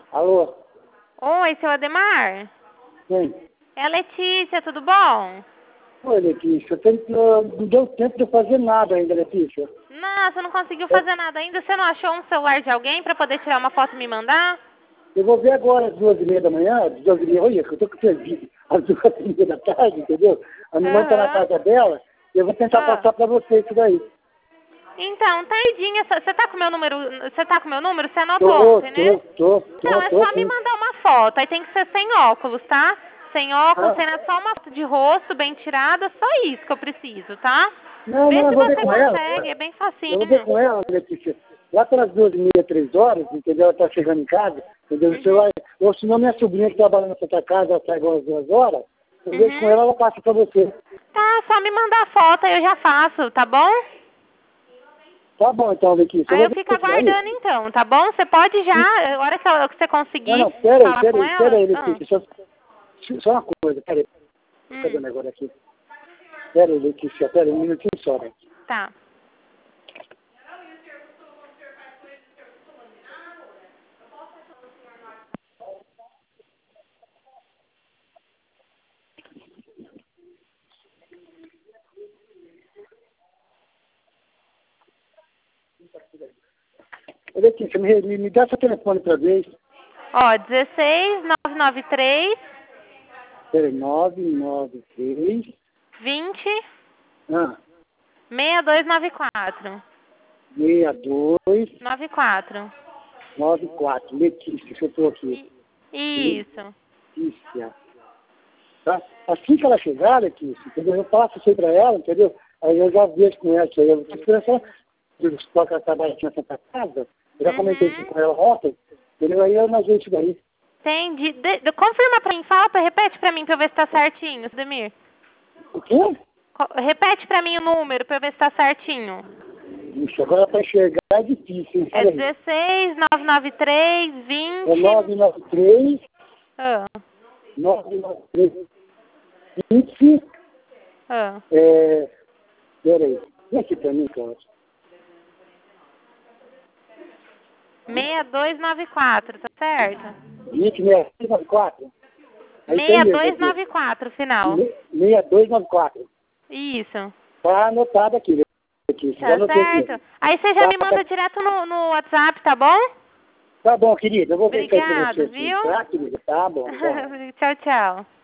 Alô? Oi, seu Ademar? Quem? É a Letícia, tudo bom? Oi, Letícia. Não deu tempo de eu fazer nada ainda, Letícia. Nossa, não conseguiu É, fazer nada ainda? Você não achou um celular de alguém pra poder tirar uma foto e me mandar? eu vou ver agora às 2h30 da manhã, às 2h30, olha, que eu tô com perdido, às 2h30 da tarde, entendeu? A minha mãe tá na Aham. casa dela, e eu vou tentar Ah. passar pra você isso daí. Então, tardinha, você tá com meu número, você tá com meu número? Você anotou Tô, ontem, né? tô, tô, Então, tô, é tô, só me sim. mandar uma foto, aí tem que ser sem óculos, tá? Sem óculos, Ah, sendo só uma foto de rosto bem tirada, só isso que eu preciso, tá? não, Vê não, eu se vou ver você com ela. consegue, é bem Eu vou ver facinho. com ela, Letícia. Lá pelas 2h30, 3h, entendeu? Ela tá chegando em casa, entendeu? Você Uhum. vai, ou senão minha sobrinha que trabalha na sua casa, ela sai às 2h, eu vejo com Uhum. ela, ela passa pra você. Tá, só me mandar a foto aí eu já faço, tá bom? Tá bom, então, Letícia, eu Aí vou eu ver fico isso daí. aguardando então, tá bom? Você pode já, E, a hora que você não, conseguir não, pera aí, falar pera com aí, pera ela. aí, Ah. Letícia, só uma coisa, pera aí, cadê o Hum. negócio aqui? Pera aí, Letícia, pera aí, um minutinho só, né? Tá. Ô, Letícia, me dá seu telefone outra vez. Ó, 16 993 Pera aí, 993, 20 ah, 6294. 62, 94. 94, Letícia, que eu tô aqui. Isso. Letícia. Tá? Assim que ela chegar, Letícia, entendeu? Eu passo isso aí pra ela, entendeu? Aí eu já vejo com ela isso aí. Eu tô esperando só dos que ela trabalha aqui na Santa Casa. Eu já comentei isso Uhum. com ela ontem, entendeu? Aí eu imaginei isso daí. Entendi. Confirma pra mim, repete pra mim pra eu ver se tá certinho, Demir. O quê? Repete pra mim o número pra eu ver se tá certinho. Isso, agora pra enxergar é difícil, hein? É Peraí. 16 993 É 20. 993, Ah, 993, 20, ah. peraí. Vem aqui pra mim, cara. 6294, tá certo? 20, 6294. É isso aí mesmo, aqui. 6294, final. 6294. Isso. Tá anotado aqui, Letícia. Já Tá anotei aqui. certo? Aí você já Tá, me manda direto no WhatsApp, tá bom? tá bom, querida. Eu vou ver isso aí pra você, Obrigado, sim. viu? Tá, querida? Tá bom, tá. Tchau, tchau.